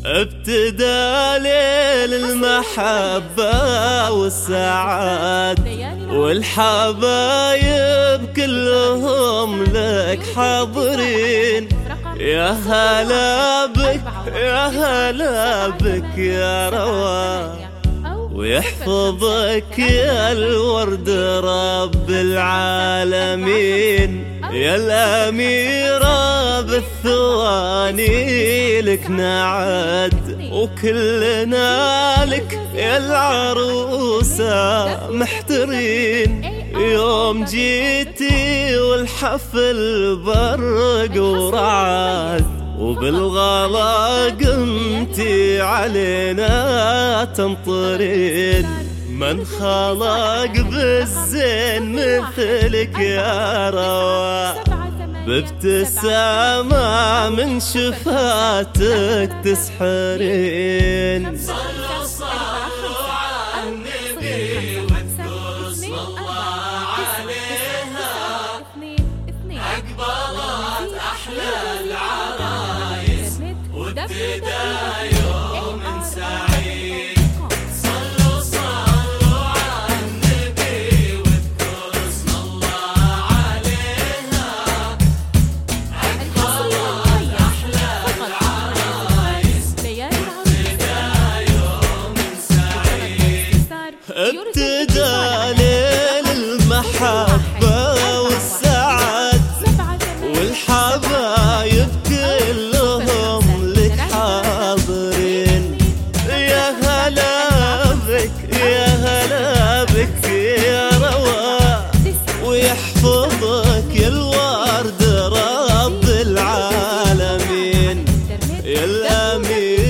ابتدى ليل المحبة والسعاد، والحبايب كلهم لك حاضرين. يا هلا بك يا هلا بك يا روا، ويحفظك يا الورد رب العالمين. يا الأميرة بالثواني لك نعد، وكلنا لك يا العروسة محترين. يوم جيتي والحفل برق ورعد، وبالغلا قمتي علينا تمطرين. من خلق بالزين مثلك يا روا، بابتسامة من شفاتك تسحرين. صلوا صلوا على النبي واذكروا اسم الله عليها، أقبلت أحلى العرايس وابتدى يوم سعيد. صلوا صلوا على النبي واذكروا اسم الله عليها، أقبلت أحلى العرايس وابتدى يوم سعيد. ابتدى ليل المحبة والسعد، والحبايب كلهم لك حاضرين. يا هلا بك يا هلا بك يا روا، ويحفظك يا الورد رب العالمين. يا الأمير